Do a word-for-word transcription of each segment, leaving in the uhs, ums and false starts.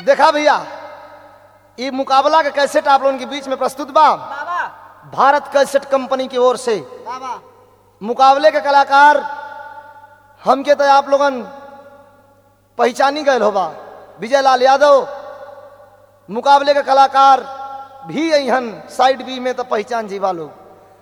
देखा भैया ये मुकाबला का कैसेट आप लोगों के बीच में प्रस्तुत बा भारत कैसेट कंपनी की ओर से। मुकाबले के कलाकार हमके तो आप लोगन पहचानी गए होबा, विजय लाल यादव। मुकाबले के कलाकार भी यहन साइड बी में तो पहचान जीवा लोग,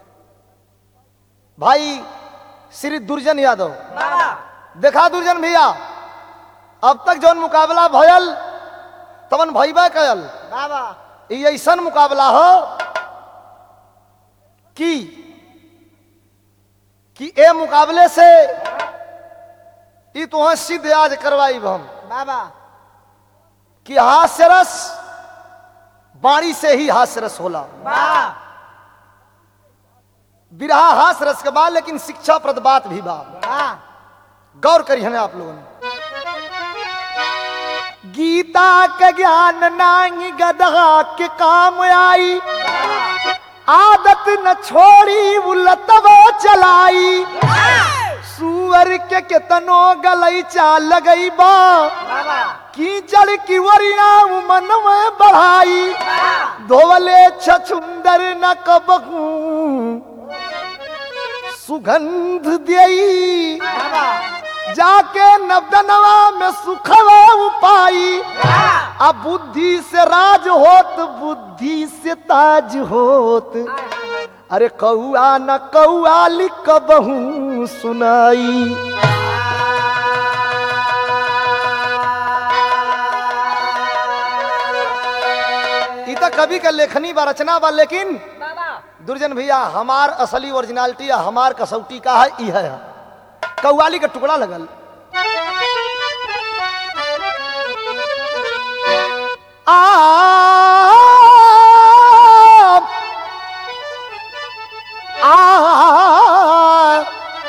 भाई श्री दुर्जन यादव। देखा दुर्जन भैया, अब तक जौन मुकाबला भयल तमन भैबा कयल, ये ऐसा मुकाबला हो कि कि ए मुकाबले से ई तो सिद्ध आज करवाई हम बाबा कि हास्य रस बाणी से ही हास्य रस होला। बिरहा हास्य रस के बाद लेकिन शिक्षा प्रद बात भी बा, गौर करिए हमें आप लोगों ने। गीता के ज्ञान नांगी गदहा के काम आई, आदत न छोड़ी उलतवा चलाई। सुअर के केतनो गलैचा लगई बा, कीचड़ की वरिया मन में बढ़ाई। धोवले छछुंदर न कबहू सुगंध देई, जाके नवदनवा में सुखवा उपाई। अब बुद्धि से राज होत बुद्धि से ताज होत, अरे कौआ न कौआली कबहू सुनाई। इता कवि का लेखनी बा, रचना बा, लेकिन दुर्जन भैया हमार असली ओरिजिनलिटी हमार कसौटी का है ई है कौआली का टुकड़ा लगल। आ आ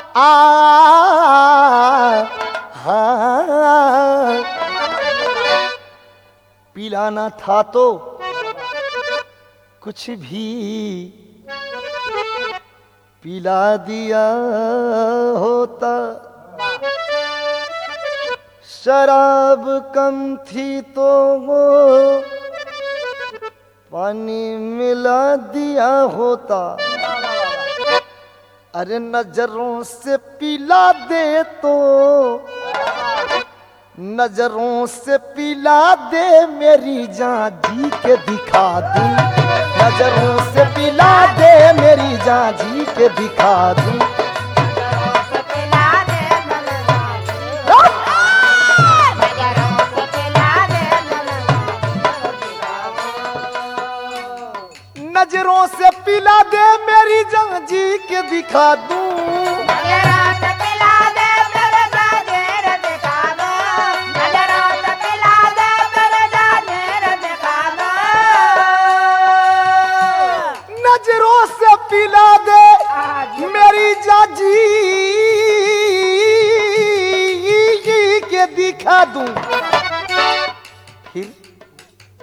आ पिलाना था तो कुछ भी पिला दिया होता, शराब कम थी तो वो पानी मिला दिया होता। अरे नजरों से पिला दे तो नजरों से पिला दे मेरी जान जी के दिखा दूं। नजरों से पिला दे मेरी जान जी के दिखा दूं। नजरों से पिला दे मेरी जान जी के दिखा दूं। नजरों से पिला दे मेरी जाजी के दिखा दूं। फिर